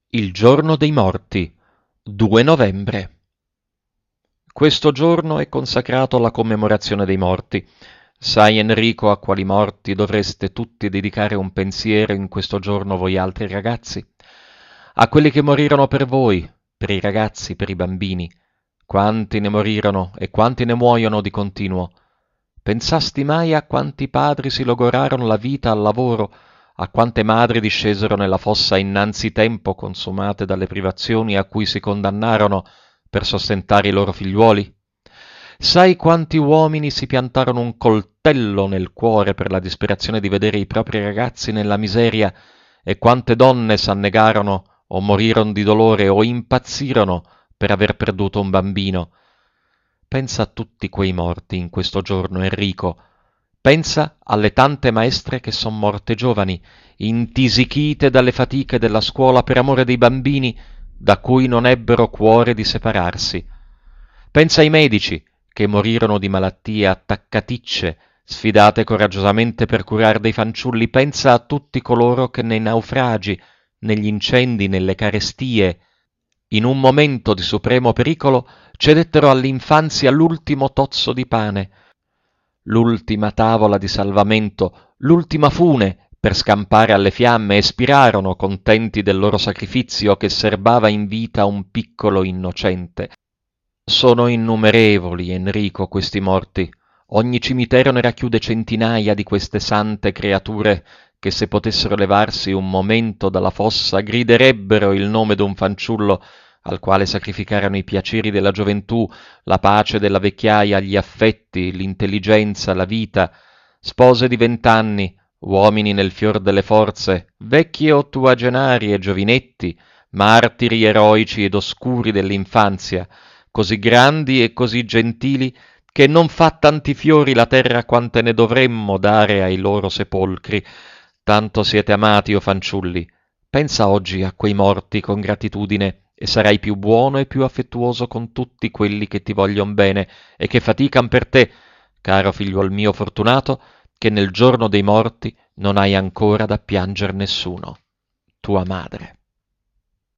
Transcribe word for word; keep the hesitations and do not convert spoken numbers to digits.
Il giorno dei morti, due novembre. Questo giorno è consacrato alla commemorazione dei morti. Sai, Enrico, a quali morti dovreste tutti dedicare un pensiero in questo giorno voi altri ragazzi? A quelli che morirono per voi, per i ragazzi, per i bambini. Quanti ne morirono e quanti ne muoiono di continuo? Pensasti mai a quanti padri si logorarono la vita al lavoro, a quante madri discesero nella fossa innanzi tempo consumate dalle privazioni a cui si condannarono per sostentare i loro figliuoli? Sai quanti uomini si piantarono un coltello nel cuore per la disperazione di vedere i propri ragazzi nella miseria, e quante donne s'annegarono o morirono di dolore o impazzirono per aver perduto un bambino? Pensa a tutti quei morti in questo giorno, Enrico. Pensa alle tante maestre che son morte giovani, intisichite dalle fatiche della scuola per amore dei bambini, da cui non ebbero cuore di separarsi. Pensa ai medici che morirono di malattie attaccaticce, sfidate coraggiosamente per curar dei fanciulli. Pensa a tutti coloro che nei naufragi, negli incendi, nelle carestie, in un momento di supremo pericolo, cedettero all'infanzia l'ultimo tozzo di pane, l'ultima tavola di salvamento, l'ultima fune per scampare alle fiamme, e spirarono contenti del loro sacrificio che serbava in vita un piccolo innocente. Sono innumerevoli, Enrico, questi morti. Ogni cimitero ne racchiude centinaia di queste sante creature che, se potessero levarsi un momento dalla fossa, griderebbero il nome d'un fanciullo al quale sacrificarono i piaceri della gioventù, la pace della vecchiaia, gli affetti, l'intelligenza, la vita, spose di vent'anni, uomini nel fior delle forze, vecchi ottuagenari e giovinetti, martiri eroici ed oscuri dell'infanzia, così grandi e così gentili che non fa tanti fiori la terra quante ne dovremmo dare ai loro sepolcri. Tanto siete amati, o fanciulli. Pensa oggi a quei morti con gratitudine, e sarai più buono e più affettuoso con tutti quelli che ti voglion bene e che fatican per te, caro figliuol mio fortunato, che nel giorno dei morti non hai ancora da pianger nessuno. Tua madre.